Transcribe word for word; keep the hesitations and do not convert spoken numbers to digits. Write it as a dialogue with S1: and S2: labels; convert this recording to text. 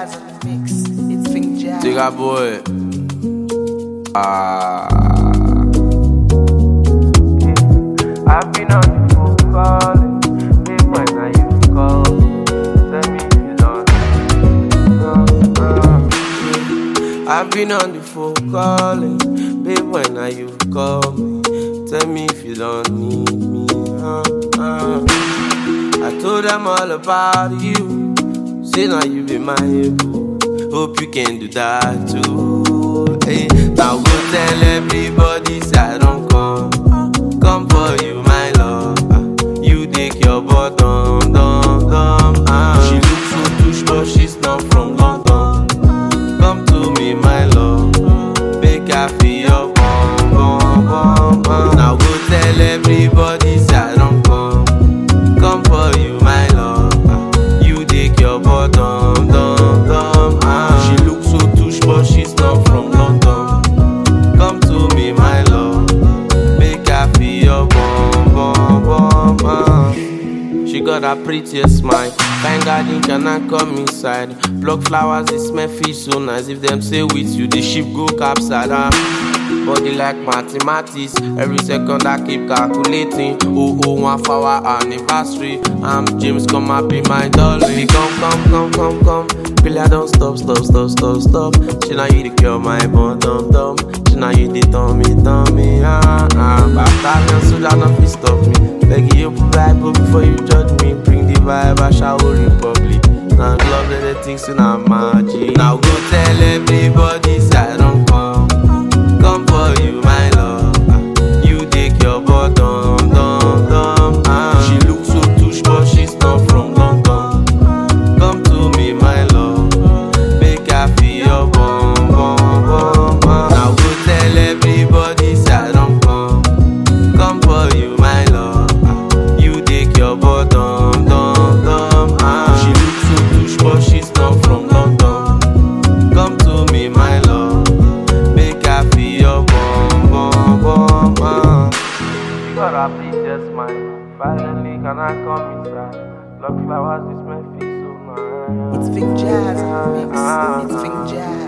S1: Jazz on the mix. It's Think Jazz.
S2: Digga boy. Ah.
S3: I've been on the phone calling, big when I used to call. Tell me if you don't. Uh, uh.
S2: I've been on the phone calling, babe, when are you call me? Tell me if you don't need me. Uh, uh. I told them all about you. Say now you be my boo. Hope you can do that too. Hey, now go tell everybody say I don't come. Come for you, my love. Uh, you take your bottom, dum, dum. Uh. She looks so touche, but she's not from London. Come to me, my love. Make her feel your bum, bum, bum, bum. Now go tell everybody say I don't come. Come for you, my love. Uh, you take your bottom, dum, dum. Uh. She looks so touche, but she's not from London. Come to me, my love. Make her feel your bum, bum, bum, bum. She got a prettiest smile. Fine garden cannot come inside. Pluck flowers, they smell fish so nice. If them say with you, the ship go capside. Uh. Body like mathematics. Every second I keep calculating. Oh, oh, one for our anniversary. I'm James, come up be my darling. Come, come, come, come, come. Billy, I don't stop, stop, stop, stop, stop. She now you the cure my bone, dum, dum. She now you the tummy, tummy, ah, ah. Battalion soldier, nothing stop me. Beg you provide, but before you judge me, bring the vibe, I shall republic. Now love that the things in our magic. Now go tell everybody, say I don't come. Come for you, my love. You take your bottom, dum, dum. Ah. She looks so touche, but she's not from London. Come to me, my love. Make her feel your bum, bum, bum, bum. Now go tell everybody, say I don't come. Come for you, my love. You take your bottom, dum, dum. Ah. She looks so touche, but she's not from London. Come to me, my love. Make her feel your bum, bum, bum, bum.
S3: You got a prettiest smile. Finally, can I come inside? Love flowers, this my face so nice.
S1: It's Think Jazz on the mix. It's Think Jazz.